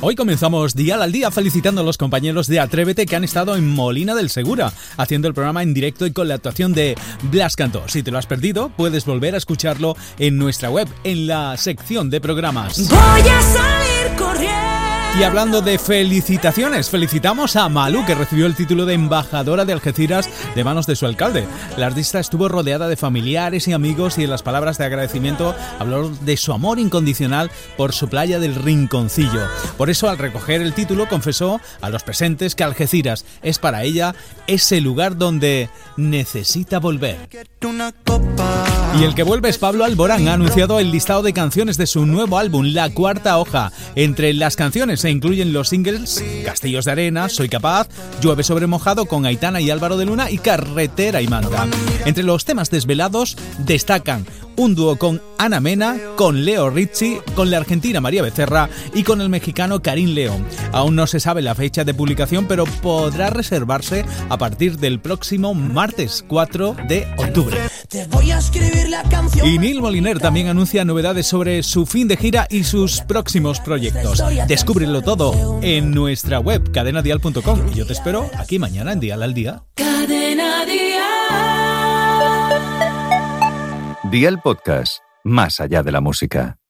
Hoy comenzamos Dial al Día felicitando a los compañeros de Atrévete que han estado en Molina del Segura haciendo el programa en directo y con la actuación de Blas Cantó. Si te lo has perdido, puedes volver a escucharlo en nuestra web, en la sección de programas. Voy a salir corriendo. Y hablando de felicitaciones, felicitamos a Malú, que recibió el título de embajadora de Algeciras de manos de su alcalde. La artista estuvo rodeada de familiares y amigos y en las palabras de agradecimiento habló de su amor incondicional por su playa del Rinconcillo. Por eso, al recoger el título, confesó a los presentes que Algeciras es para ella ese lugar donde necesita volver. Y el que vuelve es Pablo Alborán. Ha anunciado el listado de canciones de su nuevo álbum, La Cuarta Hoja. Entre las canciones se incluyen los singles Castillos de Arena, Soy Capaz, Llueve sobre mojado con Aitana y Álvaro de Luna y Carretera y Manta. Entre los temas desvelados destacan un dúo con Ana Mena, con Leo Ricci, con la argentina María Becerra y con el mexicano Karim León. Aún no se sabe la fecha de publicación, pero podrá reservarse a partir del próximo martes 4 de octubre. Y Neil Moliner también anuncia novedades sobre su fin de gira y sus próximos proyectos. Descúbrelo todo en nuestra web cadenadial.com y yo te espero aquí mañana en Dial al Día. Cadena Dial. Dial Podcast, más allá de la música.